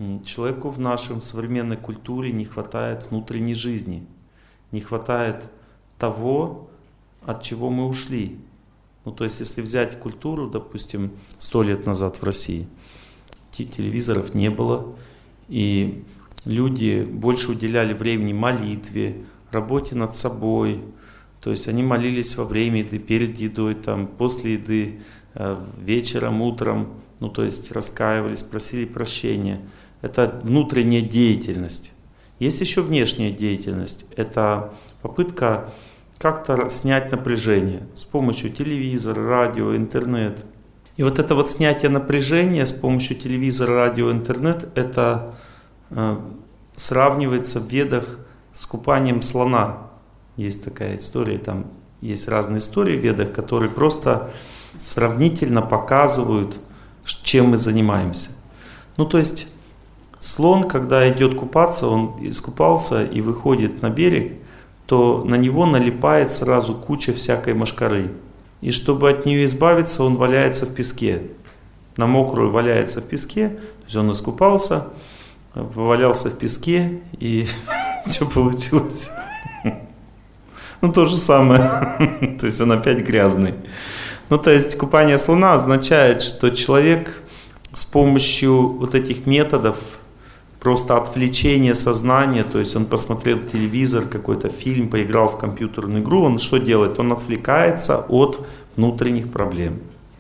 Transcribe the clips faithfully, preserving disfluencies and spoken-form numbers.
Человеку в нашем современной культуре не хватает внутренней жизни, не хватает того, от чего мы ушли. Ну, то есть, если взять культуру, допустим, сто лет назад в России, телевизоров не было, и люди больше уделяли времени молитве, работе над собой. То есть они молились во время еды, перед едой, там, после еды, вечером, утром. Ну, то есть раскаивались, просили прощения. Это внутренняя деятельность. Есть еще внешняя деятельность. Это попытка как-то снять напряжение с помощью телевизора, радио, интернет. И вот это вот снятие напряжения с помощью телевизора, радио, интернет, это э, сравнивается в Ведах с купанием слона. Есть такая история, там есть разные истории в Ведах, которые просто сравнительно показывают, чем мы занимаемся. Ну, то есть слон, когда идет купаться, он искупался и выходит на берег, то на него налипает сразу куча всякой мошкары. И чтобы от нее избавиться, он валяется в песке. На мокрую валяется в песке, то есть он искупался, повалялся в песке, и что получилось? Ну, то же самое. То есть он опять грязный. Ну, то есть купание слона означает, что человек с помощью вот этих методов просто отвлечения сознания, то есть он посмотрел телевизор, какой-то фильм, поиграл в компьютерную игру, он что делает? Он отвлекается от внутренних проблем.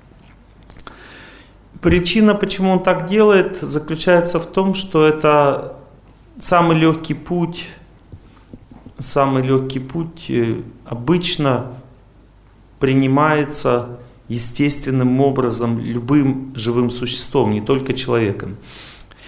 Причина, почему он так делает, заключается в том, что это самый легкий путь, самый легкий путь обычно принимается естественным образом любым живым существом, не только человеком.